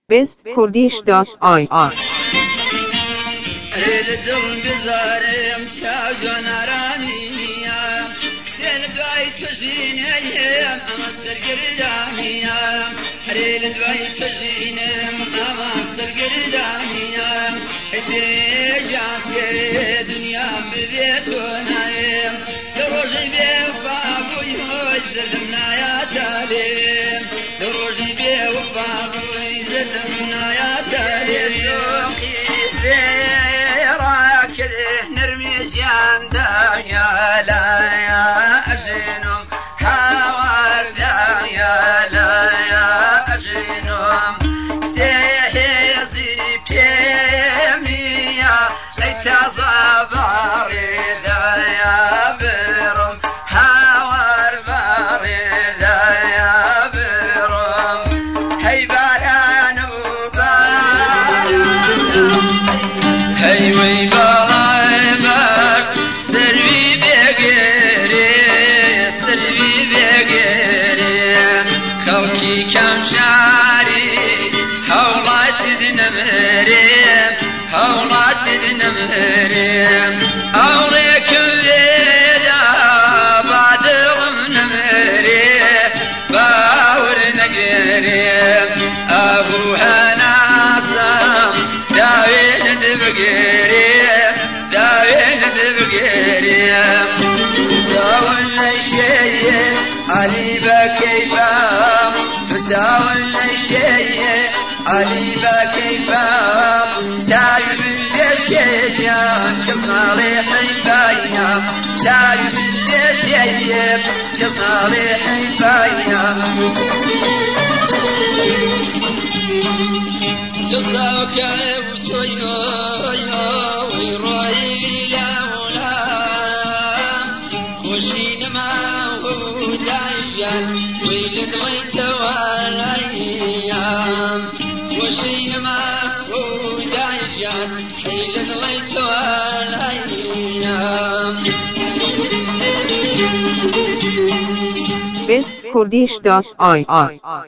bestkurdish.ir دڵ بزارم چاو جۆن ئارامینە کسێ لە دوای توژینەیەم ئەمە سەرگردانیە هەرێ لە دوای توژینم ئەمە سەرگردانیە ئەسێژا سێ دنیام ببێت تۆ نایم لە ڕۆژەی بێوفا بووی هۆی زردم نایاتە لێم لە ڕۆژەی بێوفا بووی زردم نایاتە لێم نرمي جاندا يا لا يا أجنم هاوردا يا لا يا أجنم سيهزي بيميا ليتزاباري دا يا برم هاور باردا يا برم هي بارانو هي وي خەڵکی کەم شاری هەوڵاتت نەمرێم هەوڵاتت نەمرێم ئەوڕێکم وێدا با دڵم نەمرێ باور نەگەرێم ئەبوو هەناسەم داوێنت بگەرێم داوێنت بگەرێم تساون لەیشەیە علی بكيفام تساوي الشيء علي بكيفام سايب الشيشان قصنا لي حيفايا سايب الشيء قصنا لي حيفايا قصاك وتوينو ويروي لولا خوشين ما ويلد ويتواليام وشين ما هو دايجان حيلد ويتواليام bestkurdish.ir